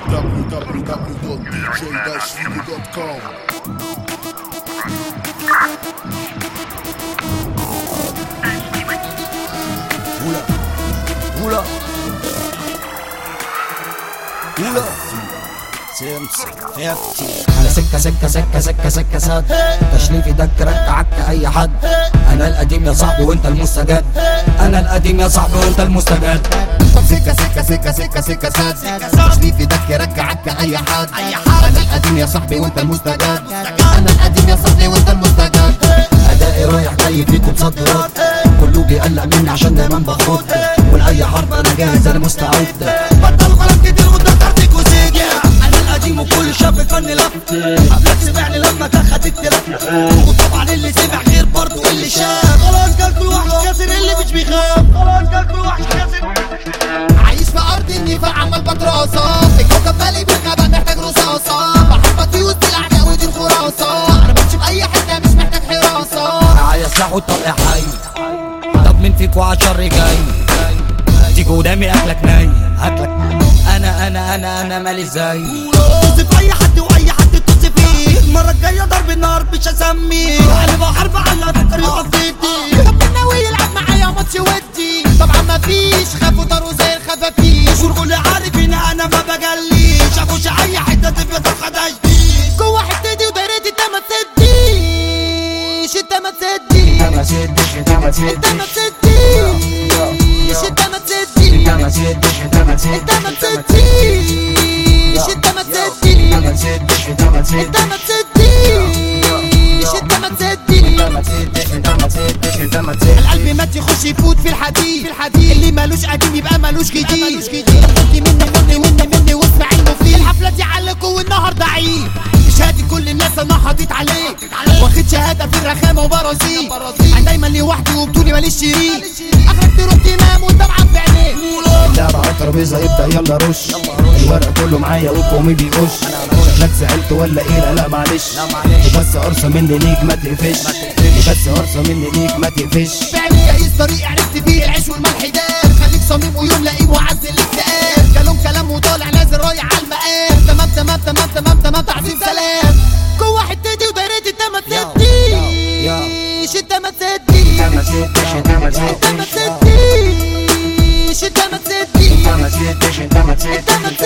www.dj-figo.com. Oula سمسم فيفتي على سكة سد تشريفي دك ركعك اي حد. انا القديم يا صاحبي وانت المستجد. انا القديم يا صاحبي وانت المستجد. سكة سد تشريفي دك ركعك اي حد. انا القديم يا صاحبي وانت المستجد. انا القديم يا صاحبي وانت المستجد. ادائي رايح جاي فيكم صد رد. كله بيقلق مني عشان دايما باخد. ولاي حرب انا جاهز انا مستعد. بطلوا كلام كتير قدام تحتك وسيجي. انا القديم وكل شاب فني لف. قبلك سمعني لما تاخد التلف. وطبعا اللي سمع غير برضه اللي شاف. خلاص جال كل واحد كاسر اللي مش بيخاف. خلاص جال كل واحد كاسر. عايش في ارض النفاق عمال بتراسة. الكوكب مالي بالغابة محتاج رصاصة. بحب اطير وسط الاعداء ودي الخراسة. انا بمشي باي حتة مش محتاج حراسة. معايا سلاح والطلق حي. طب مين فيكوا عالشر جاي؟ تيجي قدامي اكلك ناي. اكلك انا مالي ازاي؟ توصف اي حد واي حد توصف فيه. المره الجايه ضرب النار مش هسميه. انا بحارب على فكر يقف ضدي. طب مين ناوي يلعب معايا ماتش ودي؟ طبعا مفيش خافوا طاروا زي الخفافيش. والكل عارف ان انا ما بجليش. اخش اي حته تبقى تاخدهاش دي. جوه حتتي ودايرتي انت ما تسديش. انت ما تسديش. انت ما تسدش. انت ما تسديش. انت ما تسديش. انت ما تسديش. انت ما تسدش. انت ما تسدش. انت ما تسديش. انت ما تسديش. انت ما تسدش. انت ما تسدش. انت ما تسديش. انت ما تسديش. انت ما تسدش. القلب مات يخش يفوت في الحديد. اللي مالوش قديم يبقى مالوش جديد. خدي مني واسمع المفيد. الحفلة دي عليكوا والنهارده عيد. شهادة كل الناس انا حاطط عليك. واخد شهادة في الرخامة وبرازيل. انا دايما لوحدي وبطولي ماليش شريك. اخرك تروح تنام وانت معفي عينيك. اللعبة على الترابيزة ابدأ يلا رش. الورق كله معايا والكومي بيخش. شكلك زعلت ولا ايه؟ لا معلش. بس قرصة مني ليك ما تقفش. بس قرصة مني ليك ما تقفش. بعمل جايز طريق عرفت فيه العيش والملح دار. خليك صميم ويوم لاقيه وعز الاكتئاب. كلام وطالع نازل رايح على المقام. تمام تعظيم سلام. جوه حتتي ودايرتي انت ما تسديش. انت ما تسديش. انت ما تسدش. انت ما تسدش. انت ما تسديش. انت ما تسديش. انت ما تسدش. انت ما تسدش. انت ما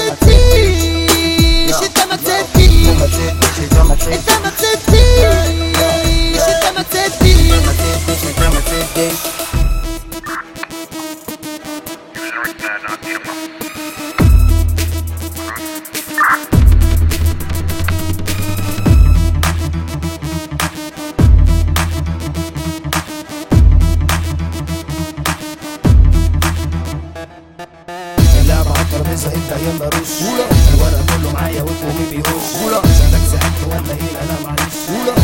تسديش. انت ما تسديش. انت ما تسدش. انت ما تسدش. انت ما تسديش. انت ما تسديش. انت ما تسدش. اللعبة على الترابيزة ابدأ يلا رش. الورق كله معايا والكومي بيخش. شكلك زعلت ولا ايه؟ لا معلش.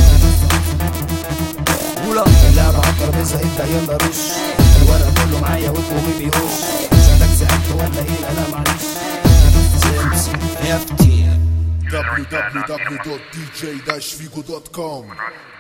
اللعبة على الترابيزة ابدأ يلا رش. الورق كله معايا والكومي بيخش. شكلك زعلت ولا ايه؟ لا معلش. سمسم فيفتي www.dj-figo.com.